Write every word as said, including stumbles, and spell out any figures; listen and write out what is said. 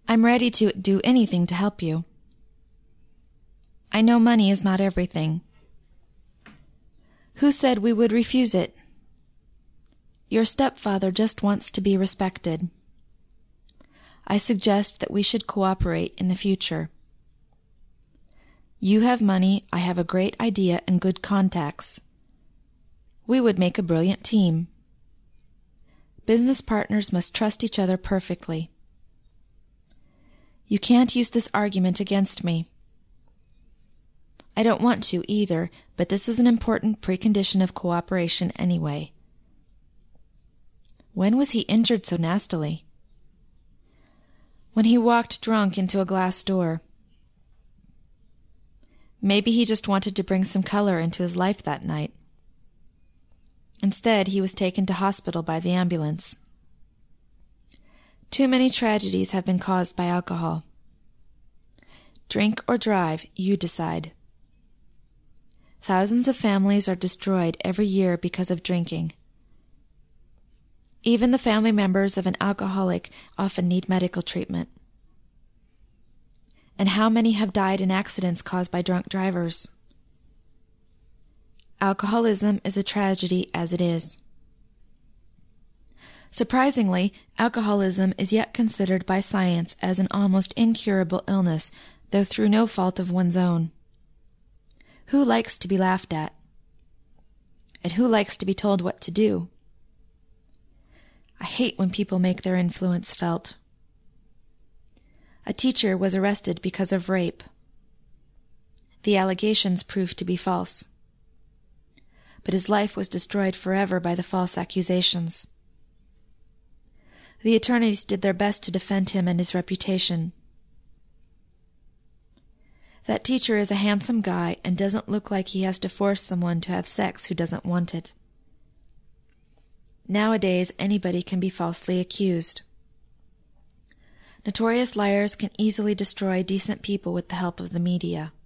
I'm ready to do anything to help you. I know money is not everything. Who said we would refuse it? Your stepfather just wants to be respected. I suggest that we should cooperate in the future. You have money, I have a great idea and good contacts. We would make a brilliant team. Business partners must trust each other perfectly. You can't use this argument against me. I don't want to either, but this is an important precondition of cooperation anyway. When was he injured so nastily? When he walked drunk into a glass door. Maybe he just wanted to bring some color into his life that night. Instead, he was taken to hospital by the ambulance. Too many tragedies have been caused by alcohol. Drink or drive, you decide. Thousands of families are destroyed every year because of drinking. Even the family members of an alcoholic often need medical treatment. And how many have died in accidents caused by drunk drivers? Alcoholism is a tragedy as it is. Surprisingly, alcoholism is yet considered by science as an almost incurable illness, though through no fault of one's own. Who likes to be laughed at? And who likes to be told what to do? I hate when people make their influence felt. A teacher was arrested because of rape. The allegations proved to be false. But his life was destroyed forever by the false accusations. The attorneys did their best to defend him and his reputation. That teacher is a handsome guy and doesn't look like he has to force someone to have sex who doesn't want it. Nowadays, anybody can be falsely accused. Notorious liars can easily destroy decent people with the help of the media.